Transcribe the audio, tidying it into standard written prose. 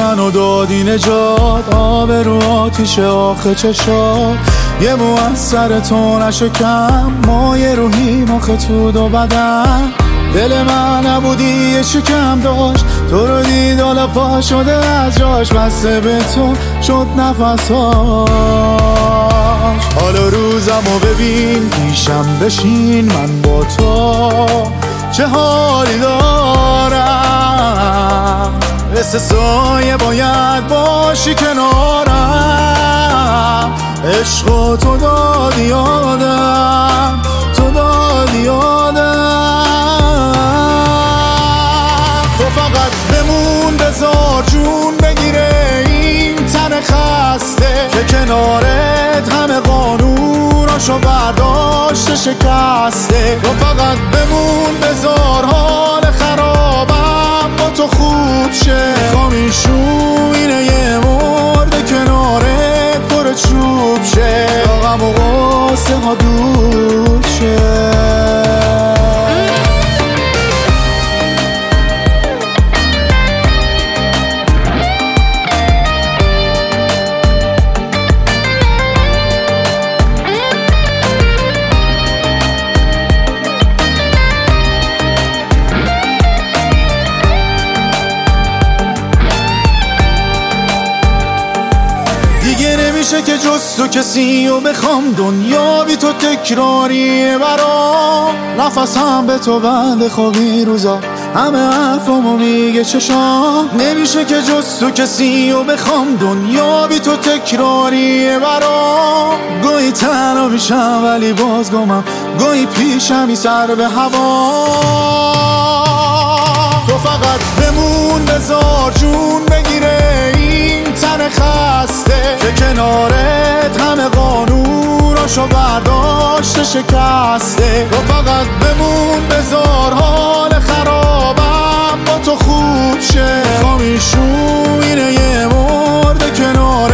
منو دادی نجات، آب رو آتیش آخه چشات، یه مو از سر تو نشکم، مایه روحیم آخه تو دو بدن. دل من نبودی یه شکم داشت، تو رو دید حالا پا شده از جاش، بسته به تو شد نفساش. حالا روزمو ببین پیشم بشین، من با تو چه حالی دارم، مثل سایه باید باشی کنارم. عشق تو دادی یادم، تو دادی یادم. تو فقط بمون بذار جون بگیره این تن خسته، که کنارت همه قانوناشو برداشته شکسته. تو فقط بمون بذار حال خرابم با تو خوب شه، میخوام این شوینه یه مرده کنارت پر چوب شه، تا غم و غصه ها دور شه. نمیشه که جز تو کسی و بخوام، دنیا بی تو تکراریه برام. نفسم به تو بند خوابی روزا، همه حرفمو میگه چشام. نمیشه که جز تو کسی و بخوام، دنیا بی تو تکراریه برام. گاهی تنها میشم ولی باز گمم، گاهی پیشمی سر به هوا. تو فقط بمون بذار جون بگیره این تن خسته، که کنارت همه قانوناشو برداشته شکسته. تو فقط بمون بذار حال خرابم با تو خوب شه، میخوام این شوینه یه مرده کنار